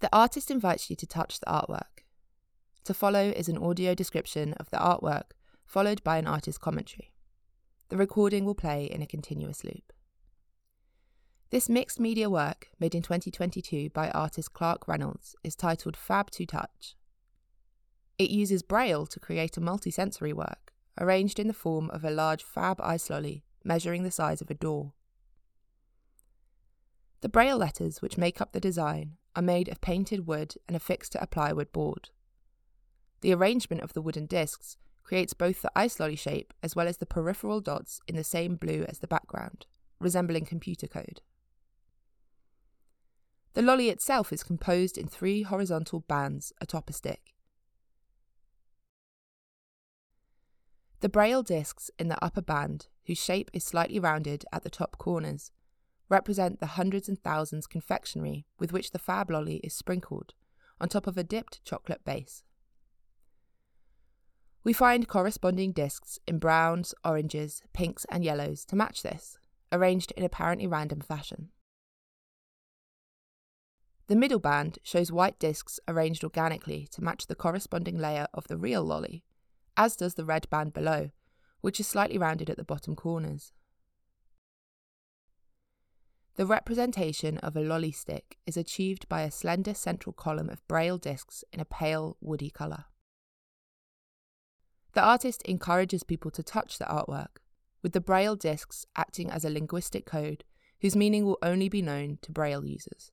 The artist invites you to touch the artwork. To follow is an audio description of the artwork, followed by an artist's commentary. The recording will play in a continuous loop. This mixed media work, made in 2022 by artist Clark Reynolds, is titled Fab to Touch. It uses Braille to create a multisensory work, arranged in the form of a large fab ice lolly measuring the size of a door. The Braille letters which make up the design are made of painted wood and affixed to a plywood board. The arrangement of the wooden discs creates both the ice lolly shape as well as the peripheral dots in the same blue as the background, resembling computer code. The lolly itself is composed in 3 horizontal bands atop a stick. The Braille discs in the upper band, whose shape is slightly rounded at the top corners, represent the hundreds and thousands confectionery with which the fab lolly is sprinkled, on top of a dipped chocolate base. We find corresponding discs in browns, oranges, pinks and yellows to match this, arranged in apparently random fashion. The middle band shows white discs arranged organically to match the corresponding layer of the real lolly, as does the red band below, which is slightly rounded at the bottom corners. The representation of a lolly stick is achieved by a slender central column of Braille discs in a pale, woody colour. The artist encourages people to touch the artwork, with the Braille discs acting as a linguistic code whose meaning will only be known to Braille users.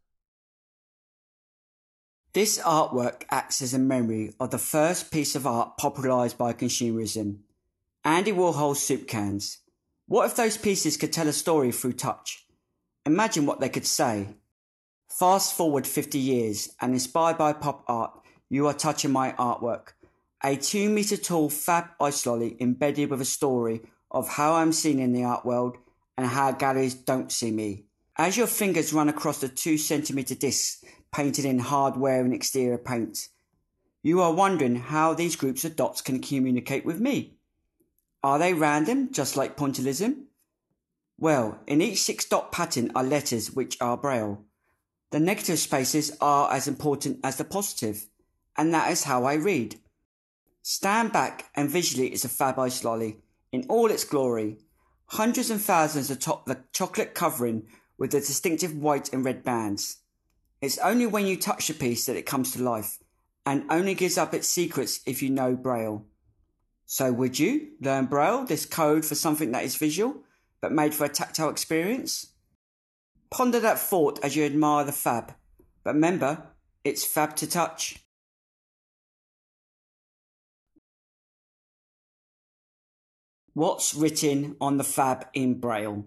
This artwork acts as a memory of the first piece of art popularised by consumerism, Andy Warhol's soup cans. What if those pieces could tell a story through touch? Imagine what they could say. Fast forward 50 years, and inspired by pop art, you are touching my artwork. A 2-metre tall fab ice lolly embedded with a story of how I'm seen in the art world and how galleries don't see me. As your fingers run across the 2-centimetre discs painted in hardware and exterior paint, you are wondering how these groups of dots can communicate with me. Are they random, just like pointillism? Well, in each 6-dot pattern are letters which are Braille. The negative spaces are as important as the positive, and that is how I read. Stand back and visually it's a fab ice lolly in all its glory. Hundreds and thousands atop the chocolate covering with the distinctive white and red bands. It's only when you touch the piece that it comes to life, and only gives up its secrets if you know Braille. So would you learn Braille, this code for something that is visual, but made for a tactile experience? Ponder that thought as you admire the fab, but remember, it's fab to touch. What's written on the fab in Braille?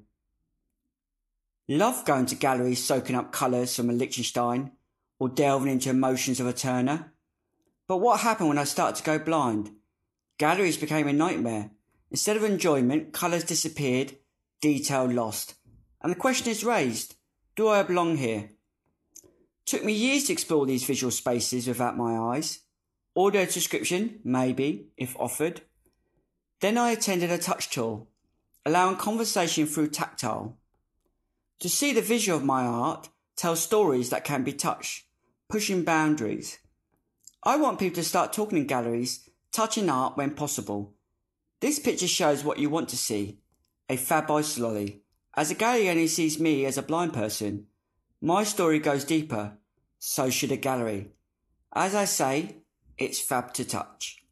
Love going to galleries soaking up colours from a Liechtenstein or delving into emotions of a Turner. But what happened when I started to go blind? Galleries became a nightmare. Instead of enjoyment, colours disappeared, detail lost. And the question is raised, do I belong here? Took me years to explore these visual spaces without my eyes. Audio description, maybe, if offered. Then I attended a touch tour, allowing conversation through tactile. To see the visual of my art tells stories that can be touched, pushing boundaries. I want people to start talking in galleries, touching art when possible. This picture shows what you want to see, a fab ice lolly. As a gallery only sees me as a blind person, my story goes deeper, so should a gallery. As I say, it's fab to touch.